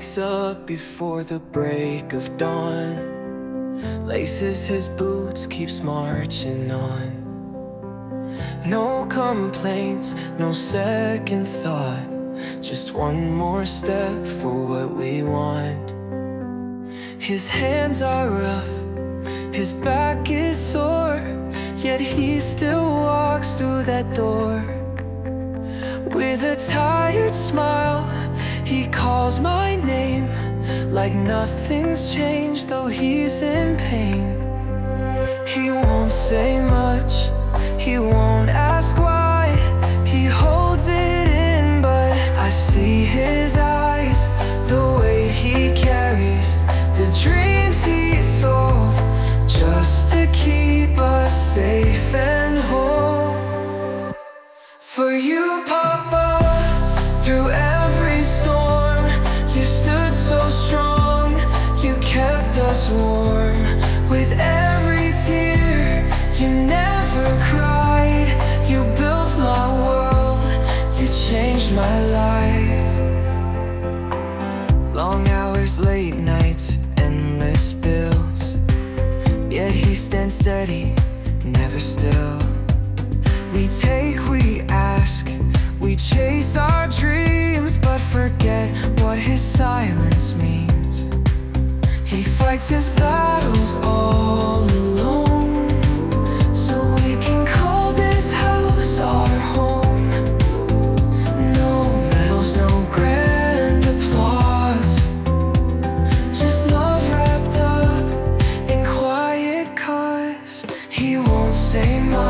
wakes up before the break of dawn, laces his boots, keeps marching on. No complaints, no second thought, just one more step for what we want. His hands are rough, his back is sore, yet he still walks through that door. With a tired smile, he calls my name, like nothing's changed, though he's in pain. He won't say much, he won't ask why. He holds it in, but I see his eyes, the way he carries the dreams he sold, just to keep us safe and whole. For you, Papa, through every storm, you stood so strong, you kept us warm. With every tear, you never cried, you built my world, you changed my life. Long hours, late nights, endless bills, yet he stands steady, never still. We take, we ask, we chase our dreams, but forget what his silence means. He fights his battles all alone, so we can call this house our home. No medals, no grand applause, just love wrapped up in quiet cause. He won't say much,